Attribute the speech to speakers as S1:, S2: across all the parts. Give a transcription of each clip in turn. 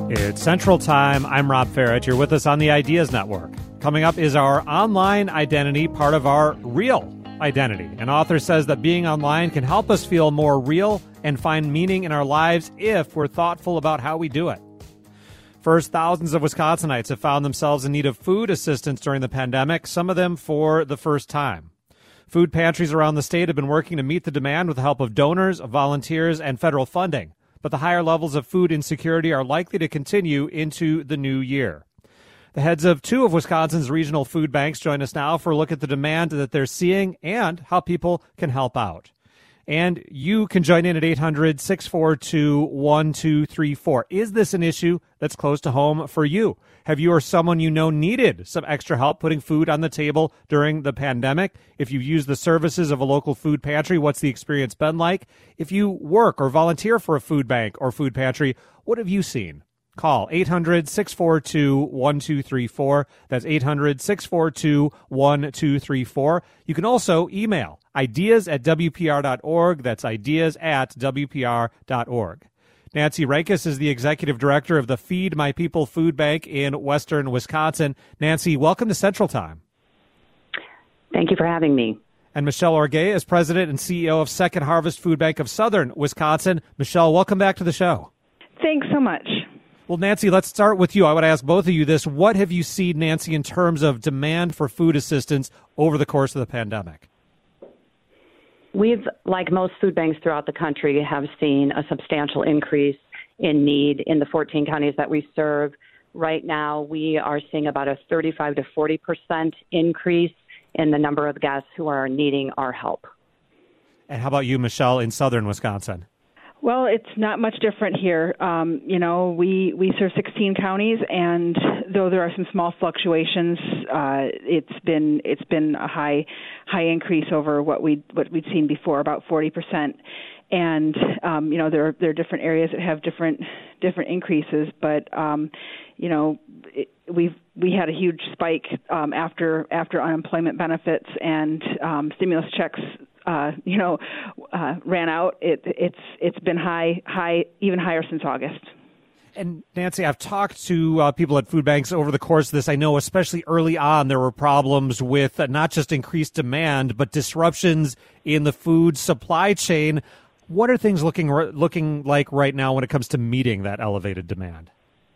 S1: It's Central Time. I'm Rob Farrett. You're with us on the Ideas Network. Coming up is our online identity, part of our real identity. An author says that being online can help us feel more real and find meaning in our lives if we're thoughtful about how we do it. First, thousands of Wisconsinites have found themselves in need of food assistance during the pandemic, some of them for the first time. Food pantries around the state have been working to meet the demand with the help of donors, volunteers, and federal funding. But the higher levels of food insecurity are likely to continue into the new year. The heads of two of Wisconsin's regional food banks join us now for a look at the demand that they're seeing and how people can help out. And you can join in at 800-642-1234. Is this an issue that's close to home for you? Have you or someone you know needed some extra help putting food on the table during the pandemic? If you've used the services of a local food pantry, what's the experience been like? If you work or volunteer for a food bank or food pantry, what have you seen? Call 800-642-1234. That's 800-642-1234. You can also email ideas@wpr.org. That's ideas@wpr.org. Nancy Rankus is the executive director of the Feed My People Food Bank in Western Wisconsin. Nancy, welcome to Central Time.
S2: Thank you for having me.
S1: And Michelle Orgay is president and CEO of Second Harvest Food Bank of Southern Wisconsin. Michelle, welcome back to the show.
S3: Thanks so much.
S1: Well, Nancy, let's start with you. I want to ask both of you this. What have you seen, Nancy, in terms of demand for food assistance over the course of the pandemic?
S2: We've, like most food banks throughout the country, have seen a substantial increase in need in the 14 counties that we serve. Right now, we are seeing about a 35 to 40% increase in the number of guests who are needing our help.
S1: And how about you, Michelle, in southern Wisconsin?
S3: Well, it's not much different here. We serve 16 counties, and though there are some small fluctuations, it's been a high increase over what we'd seen before, about 40%. And there are different areas that have different increases, but we had a huge spike after unemployment benefits and stimulus checks ran out. It's been high, even higher since August.
S1: And Nancy, I've talked to people at food banks over the course of this. I know especially early on there were problems with not just increased demand, but disruptions in the food supply chain. What are things looking like right now when it comes to meeting that elevated demand?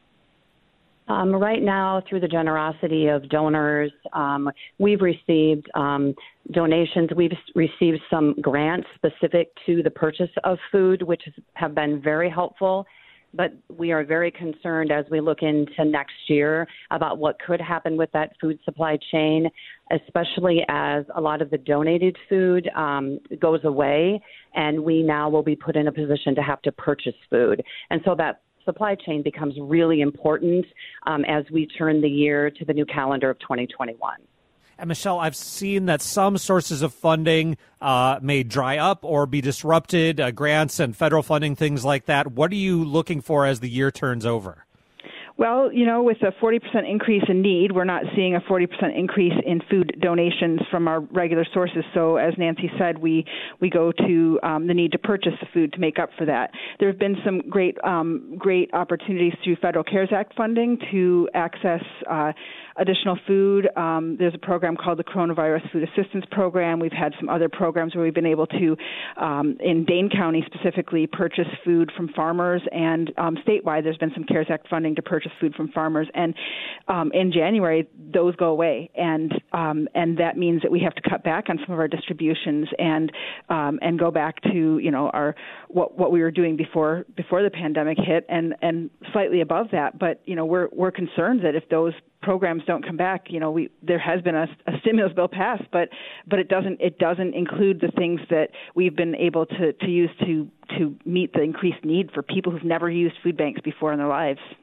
S2: Right now, through the generosity of donors, we've received donations. We've received some grants specific to the purchase of food, which have been very helpful. But we are very concerned as we look into next year about what could happen with that food supply chain, especially as a lot of the donated food goes away, and we now will be put in a position to have to purchase food. And so that supply chain becomes really important as we turn the year to the new calendar of 2021.
S1: And Michelle, I've seen that some sources of funding may dry up or be disrupted, grants and federal funding, things like that. What are you looking for as the year turns over?
S3: Well, with a 40% increase in need, we're not seeing a 40% increase in food donations from our regular sources. So as Nancy said, we go to the need to purchase the food to make up for that. There have been some great opportunities through Federal CARES Act funding to access additional food. There's a program called the Coronavirus Food Assistance Program. We've had some other programs where we've been able to, in Dane County specifically, purchase food from farmers, and statewide there's been some CARES Act funding to purchase food from farmers. And in January, those go away, and that means that we have to cut back on some of our distributions and go back to our what we were doing before the pandemic hit, and slightly above that. But we're concerned that if those programs don't come back, there has been a stimulus bill passed, but it doesn't include the things that we've been able to use to meet the increased need for people who've never used food banks before in their lives.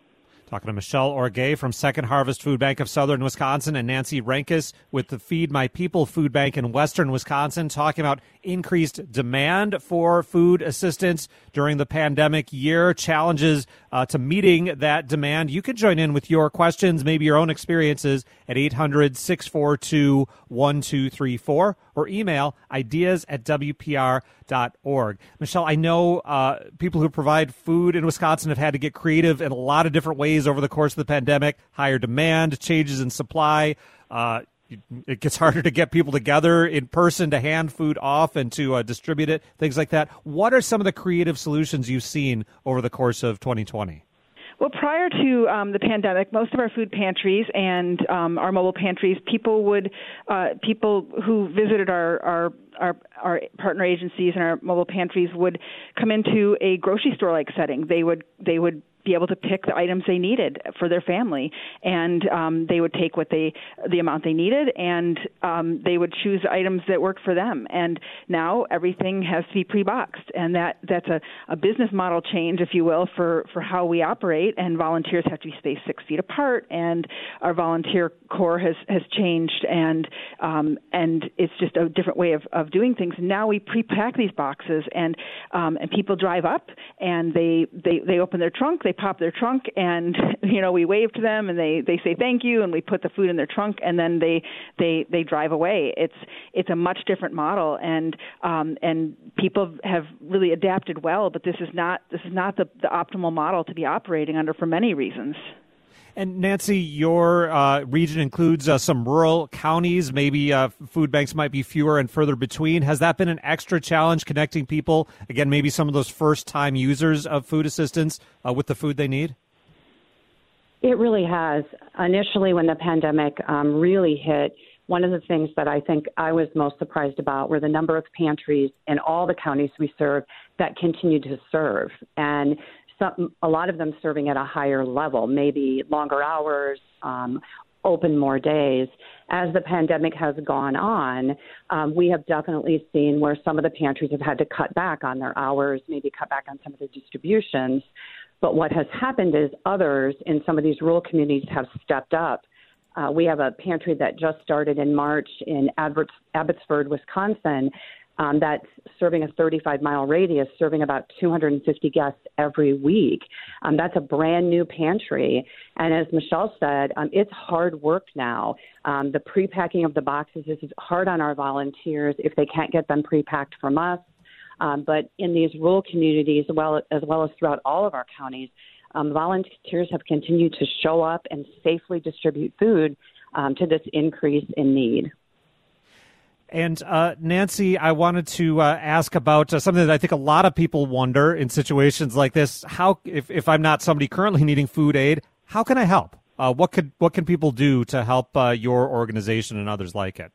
S1: Talking to Michelle Orgay from Second Harvest Food Bank of Southern Wisconsin and Nancy Renkus with the Feed My People Food Bank in Western Wisconsin, talking about increased demand for food assistance during the pandemic year, challenges to meeting that demand. You can join in with your questions, maybe your own experiences at 800-642-1234 or email ideas@wpr.org. Michelle, I know people who provide food in Wisconsin have had to get creative in a lot of different ways over the course of the pandemic. Higher demand, changes in supply. It gets harder to get people together in person to hand food off and to distribute it, things like that. What are some of the creative solutions you've seen over the course of 2020?
S3: Well, prior to the pandemic, most of our food pantries and our mobile pantries, people who visited our partner agencies and our mobile pantries would come into a grocery store-like setting. They would be able to pick the items they needed for their family, and they would take the amount they needed, and they would choose items that worked for them. And now everything has to be pre-boxed, and that's a business model change, if you will, for how we operate. And volunteers have to be spaced 6 feet apart, and our volunteer corps has changed, and it's just a different way of doing things. Now we pre-pack these boxes, and people drive up and they open their trunk. They pop their trunk, and we wave to them, and they say thank you, and we put the food in their trunk, and then they drive away. It's a much different model, and people have really adapted well. But this is not the optimal model to be operating under for many reasons.
S1: And Nancy, your region includes some rural counties. Maybe food banks might be fewer and further between. Has that been an extra challenge connecting people, again, maybe some of those first-time users of food assistance with the food they need?
S2: It really has. Initially, when the pandemic really hit, one of the things that I think I was most surprised about were the number of pantries in all the counties we serve that continued to serve. And a lot of them serving at a higher level, maybe longer hours, open more days. As the pandemic has gone on, we have definitely seen where some of the pantries have had to cut back on their hours, maybe cut back on some of the distributions. But what has happened is others in some of these rural communities have stepped up. We have a pantry that just started in March in Abbotsford, Wisconsin, that's serving a 35-mile radius, serving about 250 guests every week. That's a brand new pantry. And as Michelle said, it's hard work now. The pre-packing of the boxes is hard on our volunteers if they can't get them pre-packed from us. But in these rural communities, as well as throughout all of our counties, volunteers have continued to show up and safely distribute food to this increase in need.
S1: And Nancy, I wanted to ask about something that I think a lot of people wonder in situations like this. How, if I'm not somebody currently needing food aid, how can I help? What can people do to help your organization and others like it?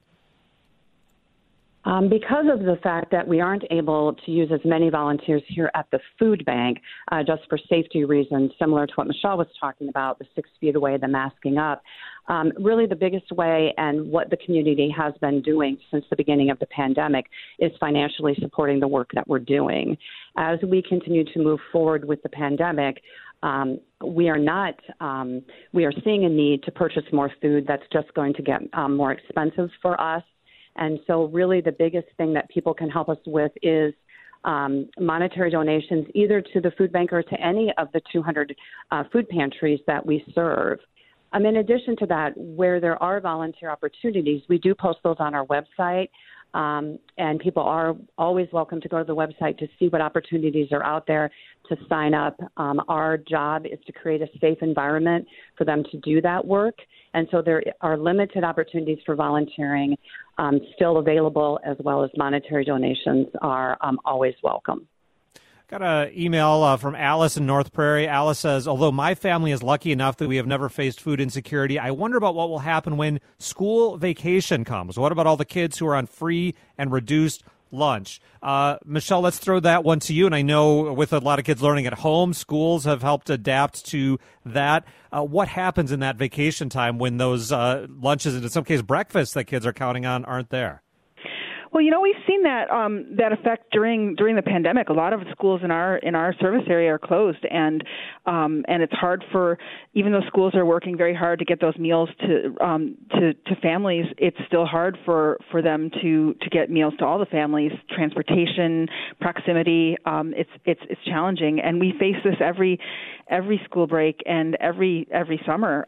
S2: Because of the fact that we aren't able to use as many volunteers here at the food bank, just for safety reasons, similar to what Michelle was talking about, the 6 feet away, the masking up, really the biggest way and what the community has been doing since the beginning of the pandemic is financially supporting the work that we're doing. As we continue to move forward with the pandemic, we are seeing a need to purchase more food that's just going to get more expensive for us. And so really the biggest thing that people can help us with is monetary donations, either to the food bank or to any of the 200 food pantries that we serve. In addition to that, where there are volunteer opportunities, we do post those on our website. And people are always welcome to go to the website to see what opportunities are out there to sign up. Our job is to create a safe environment for them to do that work. And so there are limited opportunities for volunteering still available, as well as monetary donations are always welcome.
S1: Got an email from Alice in North Prairie. Alice says, although my family is lucky enough that we have never faced food insecurity, I wonder about what will happen when school vacation comes. What about all the kids who are on free and reduced lunch? Michelle, let's throw that one to you. And I know with a lot of kids learning at home, schools have helped adapt to that. What happens in that vacation time when those lunches, and in some cases breakfasts that kids are counting on, aren't there?
S3: Well, we've seen that that effect during the pandemic. A lot of schools in our service area are closed, and it's hard for, even though schools are working very hard to get those meals to families, it's still hard for them to get meals to all the families. Transportation, proximity, it's challenging, and we face this every school break and every summer.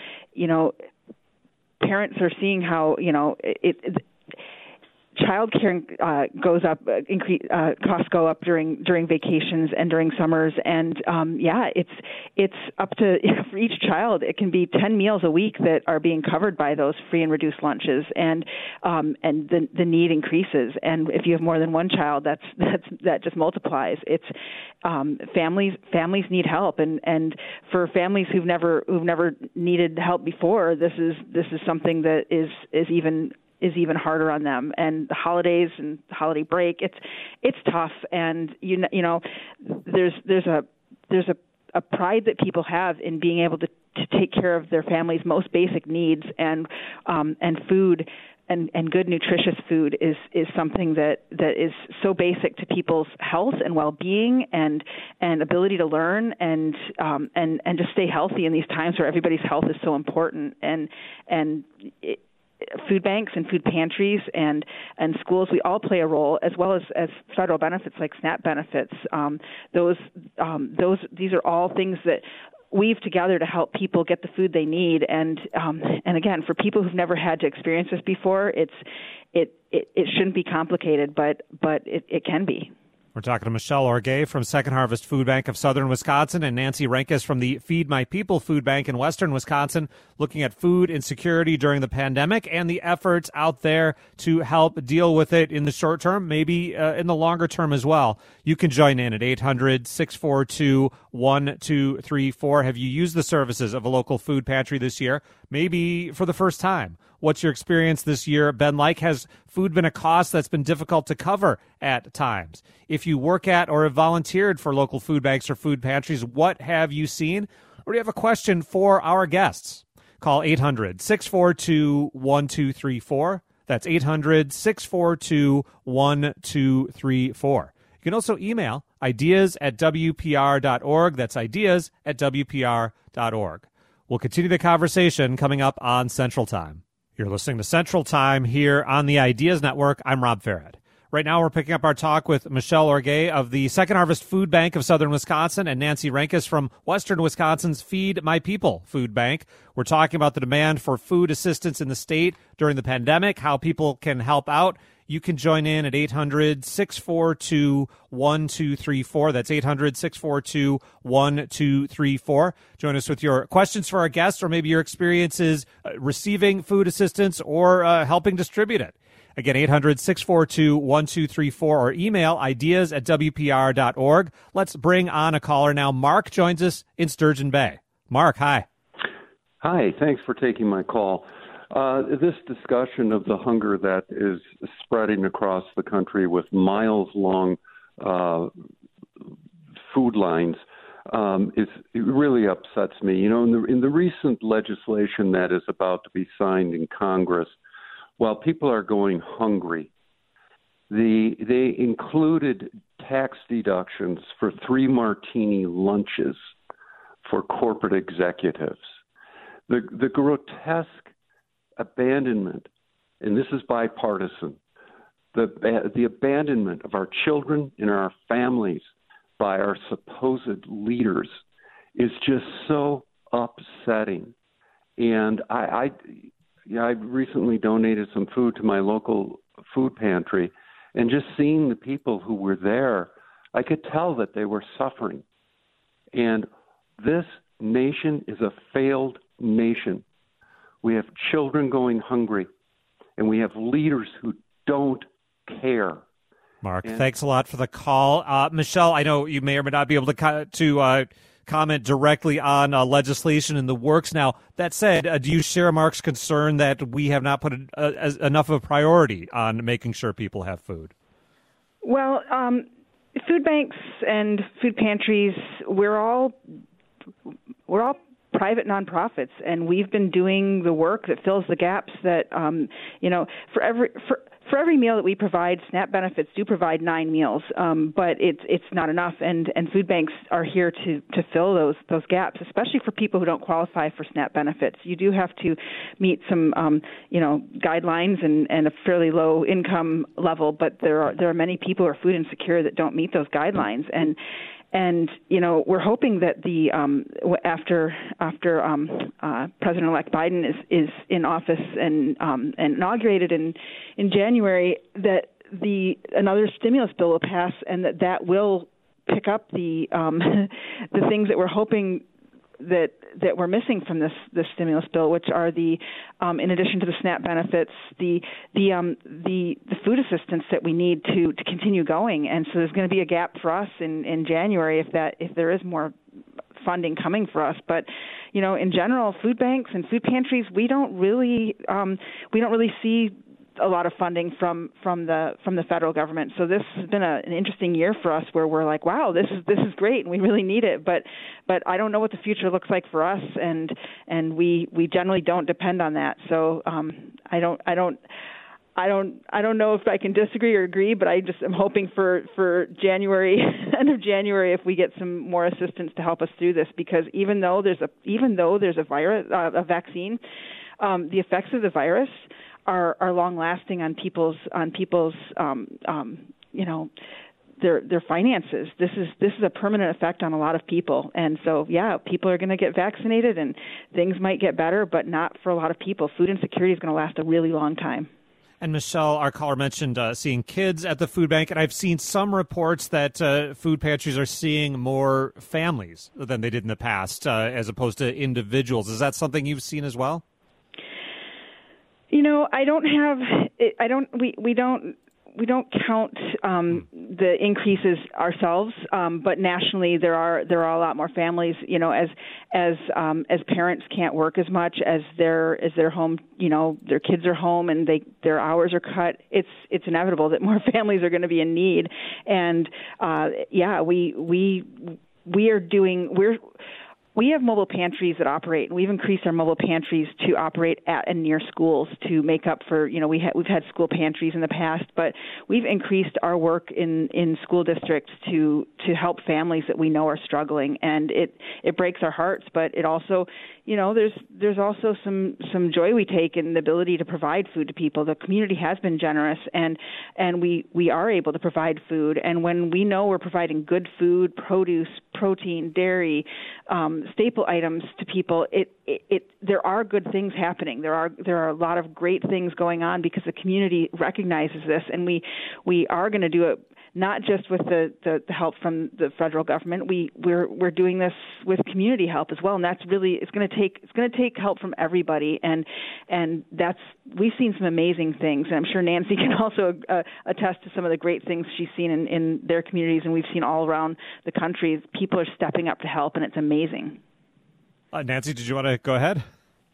S3: Parents are seeing how child care goes up, costs go up during vacations and during summers, and it's up to, for each child it can be 10 meals a week that are being covered by those free and reduced lunches, and the need increases. And if you have more than one child, that just multiplies. It's families need help, and for families who've never needed help before, this is something that is even harder on them. And the holidays and the holiday break, it's tough. And there's a pride that people have in being able to take care of their family's most basic needs, and food and good nutritious food is something that is so basic to people's health and well-being and ability to learn and to stay healthy in these times where everybody's health is so important. Food banks and food pantries and schools, we all play a role, as well as federal benefits like SNAP benefits. These are all things that weave together to help people get the food they need. And again, for people who've never had to experience this before, it shouldn't be complicated, but it can be.
S1: We're talking to Michelle Orgay from Second Harvest Food Bank of Southern Wisconsin and Nancy Renkes from the Feed My People Food Bank in Western Wisconsin, looking at food insecurity during the pandemic and the efforts out there to help deal with it in the short term, maybe in the longer term as well. You can join in at 800-642-1234. Have you used the services of a local food pantry this year? Maybe for the first time. What's your experience this year been like? Has food been a cost that's been difficult to cover at times? If you work at or have volunteered for local food banks or food pantries, what have you seen? Or do you have a question for our guests? Call 800-642-1234. That's 800-642-1234. You can also email ideas@wpr.org. That's ideas@wpr.org. We'll continue the conversation coming up on Central Time. You're listening to Central Time here on the Ideas Network. I'm Rob Farrett. Right now, we're picking up our talk with Michelle Orgay of the Second Harvest Food Bank of Southern Wisconsin and Nancy Renkes from Western Wisconsin's Feed My People Food Bank. We're talking about the demand for food assistance in the state during the pandemic, how people can help out. You can join in at 800-642-1234. That's 800-642-1234. Join us with your questions for our guests, or maybe your experiences receiving food assistance or helping distribute it. Again, 800-642-1234, or email ideas@wpr.org. Let's bring on a caller now. Mark joins us in Sturgeon Bay. Mark, hi.
S4: Hi, thanks for taking my call. This discussion of the hunger that is spreading across the country with miles-long food lines it really upsets me. You know, in the recent legislation that is about to be signed in Congress, while people are going hungry, they included tax deductions for 3 martini lunches for corporate executives. The grotesque abandonment, and this is bipartisan, the abandonment of our children and our families by our supposed leaders is just so upsetting. And I recently donated some food to my local food pantry, and just seeing the people who were there, I could tell that they were suffering. And this nation is a failed nation. We have children going hungry, and we have leaders who don't care.
S1: Mark, thanks a lot for the call. Michelle, I know you may or may not be able to comment directly on legislation in the works now. That said, do you share Mark's concern that we have not put enough of a priority on making sure people have food?
S3: Well, food banks and food pantries, we're all private nonprofits, and we've been doing the work that fills the gaps that for for every meal that we provide, SNAP benefits do provide 9 meals, but it's not enough, and food banks are here to fill those gaps, especially for people who don't qualify for SNAP benefits. You do have to meet some guidelines and a fairly low income level, but there are many people who are food insecure that don't meet those guidelines, and we're hoping that the after President-elect Biden is in office and inaugurated in January, that another stimulus bill will pass, and that will pick up the the things that we're hoping that we're missing from this stimulus bill, which are the in addition to the SNAP benefits, the food assistance that we need to continue going. And so there's going to be a gap for us in January if there is more funding coming for us. But in general, food banks and food pantries, we don't really see a lot of funding from the federal government. So this has been an interesting year for us, where we're like, wow, this is great, and we really need it. But I don't know what the future looks like for us, and we generally don't depend on that. So I don't know if I can disagree or agree, but I just am hoping for January, end of January, if we get some more assistance to help us through this, because even though there's a virus, a vaccine, the effects of the virus are long lasting on people's their finances. This is a permanent effect on a lot of people, and so people are going to get vaccinated and things might get better, but not for a lot of people. Food insecurity is going to last a really long time.
S1: And Michelle, our caller, mentioned seeing kids at the food bank, and I've seen some reports that food pantries are seeing more families than they did in the past, as opposed to individuals. Is that something you've seen as well? We don't count the increases ourselves, but nationally there are a lot more families. As parents can't work as much as their home, their kids are home and their hours are cut. It's inevitable that more families are going to be in need, and we have mobile pantries that operate, and we've increased our mobile pantries to operate at and near schools to make up for, we've had school pantries in the past, but we've increased our work in school districts to help families that we know are struggling, and it breaks our hearts, but it also, there's also some joy we take in the ability to provide food to people. The community has been generous, and we are able to provide food, and when we know we're providing good food, produce, protein, dairy, staple items to people, there are good things happening. There are a lot of great things going on because the community recognizes this, and we are going to do it not just with the help from the federal government. We're doing this with community help as well, and that's really it's going to take help from everybody, and we've seen some amazing things, and I'm sure Nancy can also attest to some of the great things she's seen in their communities, and we've seen all around the country. People are stepping up to help, and it's amazing. Nancy, did you want to go ahead?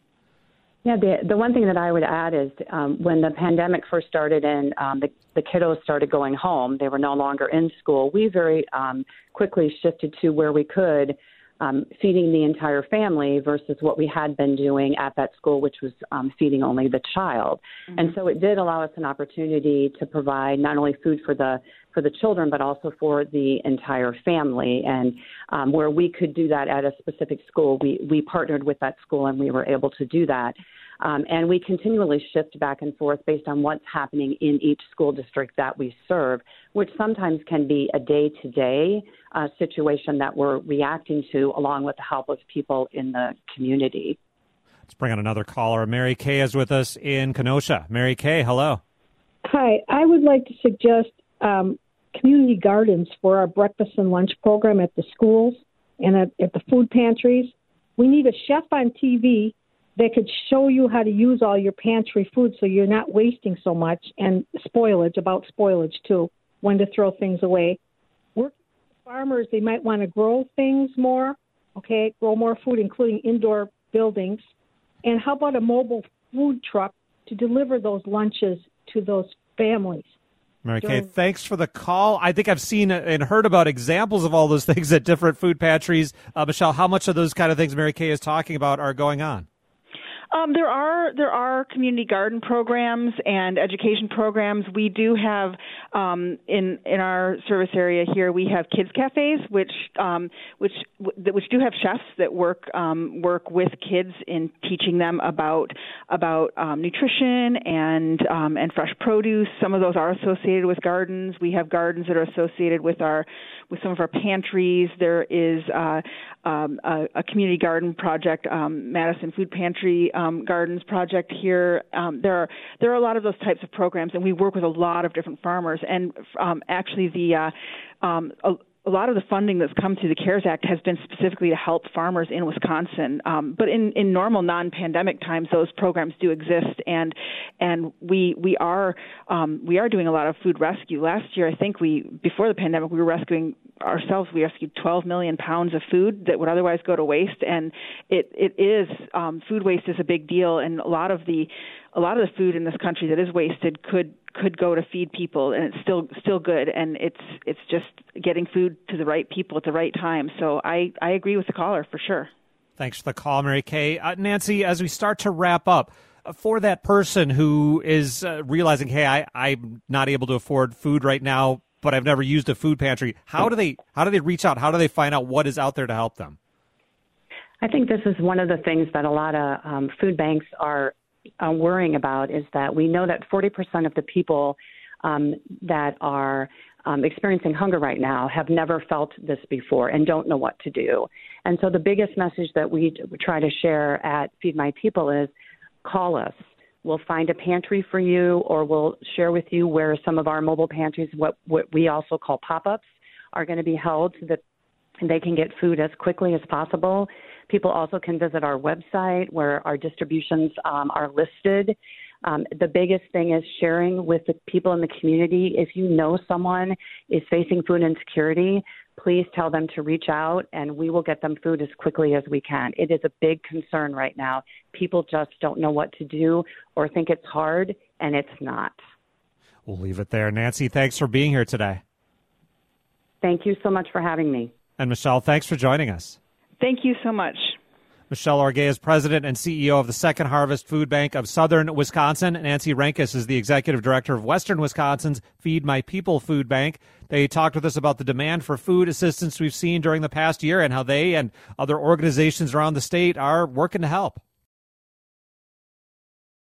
S2: Yeah, the one thing that I would add is when the pandemic first started and the kiddos started going home, they were no longer in school, we very quickly shifted to where we could feeding the entire family versus what we had been doing at that school, which was feeding only the child. Mm-hmm. And so it did allow us an opportunity to provide not only food for the children, but also for the entire family. And where we could do that at a specific school, we partnered with that school and we were able to do that. And we continually shift back and forth based on what's happening in each school district that we serve, which sometimes can be a day-to-day situation that we're reacting to along with the help of people in the community.
S1: Let's bring on another caller. Mary Kay is with us in Kenosha. Mary Kay, hello.
S5: Hi. I would like to suggest community gardens for our breakfast and lunch program at the schools and at the food pantries. We need a chef on TV that could show you how to use all your pantry food so you're not wasting so much, and spoilage too, when to throw things away. Working with farmers, they might want to grow things more, grow more food, including indoor buildings. And how about a mobile food truck to deliver those lunches to those families?
S1: Mary Kay, thanks for the call. I think I've seen and heard about examples of all those things at different food pantries. Michelle, how much of those kind of things Mary Kay is talking about are going on?
S3: There are community garden programs and education programs. We do have in our service area here. We have kids cafes, which do have chefs that work with kids in teaching them about nutrition and fresh produce. Some of those are associated with gardens. We have gardens that are associated with some of our pantries. There is a community garden project, Madison Food Pantry Gardens project here. There are a lot of those types of programs, and we work with a lot of different farmers. And actually, a lot of the funding that's come through the CARES Act has been specifically to help farmers in Wisconsin. But in normal non-pandemic times, those programs do exist, and we are doing a lot of food rescue. Last year, I think before the pandemic, we were rescuing ourselves. We rescued 12 million pounds of food that would otherwise go to waste, and it is food waste is a big deal, and a lot of the food in this country that is wasted could go to feed people, and it's still good, and it's just getting food to the right people at the right time. So I agree with the caller for sure.
S1: Thanks for the call, Mary Kay. Nancy, as we start to wrap up, for that person who is realizing, hey, I'm not able to afford food right now, but I've never used a food pantry, how do they reach out? How do they find out what is out there to help them?
S2: I think this is one of the things that a lot of food banks are worrying about, is that we know that 40% of the people that are experiencing hunger right now have never felt this before and don't know what to do. And so the biggest message that we try to share at Feed My People is call us. We'll find a pantry for you, or we'll share with you where some of our mobile pantries, what we also call pop-ups, are going to be held so that they can get food as quickly as possible. People also can visit our website where our distributions are listed. The biggest thing is sharing with the people in the community. If you know someone is facing food insecurity, please tell them to reach out, and we will get them food as quickly as we can. It is a big concern right now. People just don't know what to do or think it's hard, and it's not.
S1: We'll leave it there. Nancy, thanks for being here today.
S2: Thank you so much for having me.
S1: And Michelle, thanks for joining us.
S3: Thank you so much.
S1: Michelle Orgay is president and CEO of the Second Harvest Food Bank of Southern Wisconsin. Nancy Renkus is the executive director of Western Wisconsin's Feed My People Food Bank. They talked with us about the demand for food assistance we've seen during the past year and how they and other organizations around the state are working to help.